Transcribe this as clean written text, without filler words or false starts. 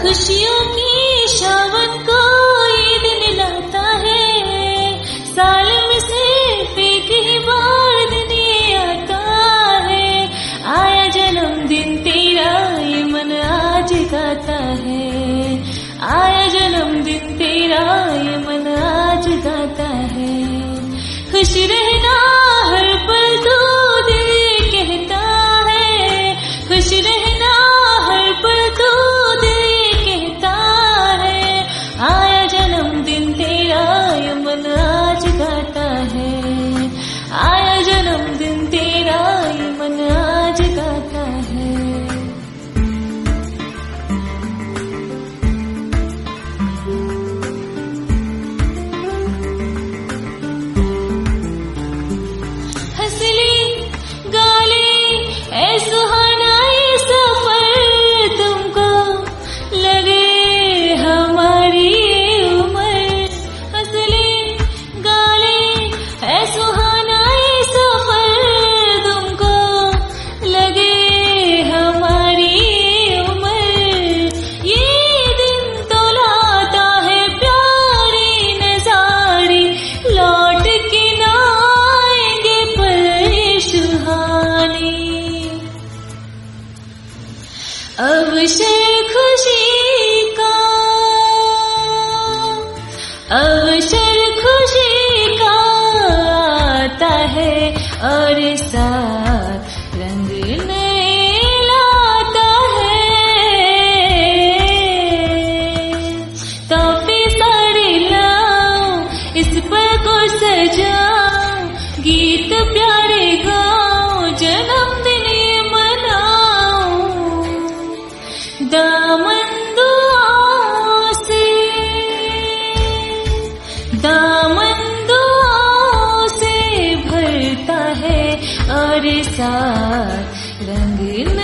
खुशियों की शावन को ये दिन लाता है, साल में सिर्फ एक ही बार दिन ये आता है। आया जन्मदिन तेरा ये मन आज गाता है, आया जन्मदिन तेरा ये मन आज गाता है। खुश रहना हर पल तू दिल कहता है, खुश रहना हर पल तू दिल कहता है। आया जन्मदिन तेरा ये मन आज गाता है, आया जन्मदिन तेरा ये मन आज गाता है। अवसर खुशी का, अवसर खुशी का आता है और साथ रंग नए लाता है। तोहफे सारे लाऊं, इस पल को सजाऊं, गीत प्यारे गाऊं, जन्मदिन ये मनाऊं। दामन दुआओं से, दामन दुआओं से भरता है और साथ रंग